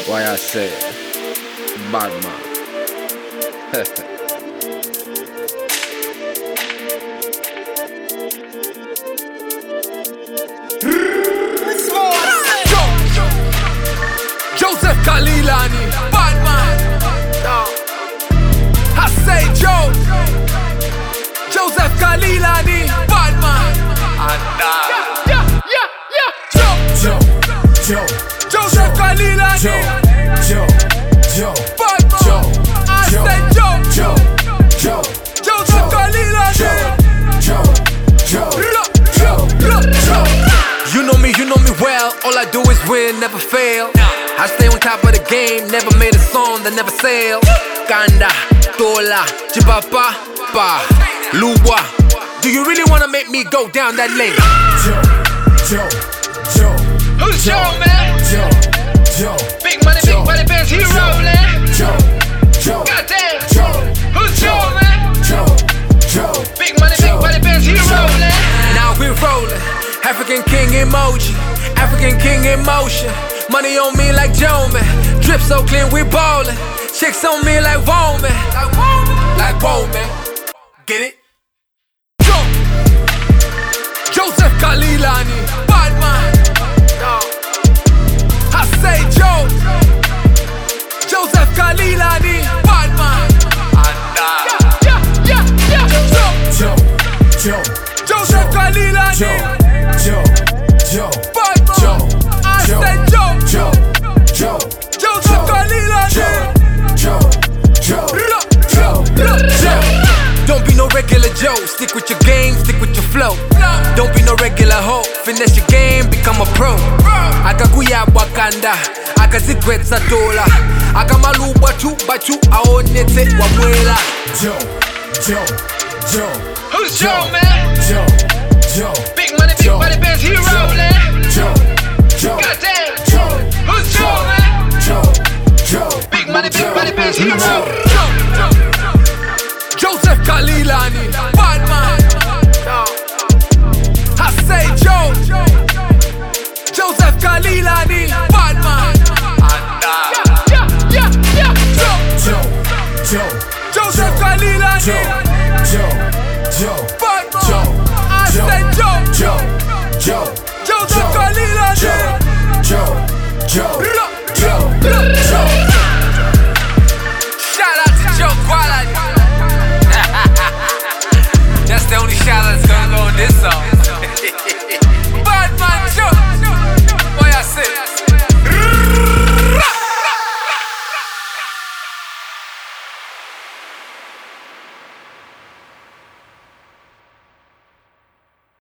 Why I say bad man. Joseph Kalilani, bad man. I say Joseph Kalilani, bad man. Joseph Kalilani, bad man. I say Joseph Kalilani. You know me well. All I do is win, never fail. I stay on top of the game, never made a song that never sailed. Kanda, Tola, Chibapa, Pa, Luwa. Do you really wanna make me go down that lane? Who's Joe, man? Big money, bands, he rollin'. Goddamn. Who's Joe, man? Big money, bands, he rollin'. Now we're rollin'. African king emoji, African king emotion. Money on me like Joe, man. Drip so clean, we ballin'. Chicks on me like whoa, man. Like whoa, man. Get it? Joseph Kalilani, bad man. I say Joseph Kalilani, bad man. Joseph Kalilani, bad man. I say Joseph Kalilani. Don't be no regular Joe, stick with your game, stick with your flow. Don't be no regular hoe, finesse your game, become a pro. Akakuya Wakanda, akazigwetsa dola. Akamaluba 2x2, aonete wamwela. Who's Joe, man? Big money, bands, he rollin'. Goddamn. Who's Joe, man? Big money, bands, he rollin'.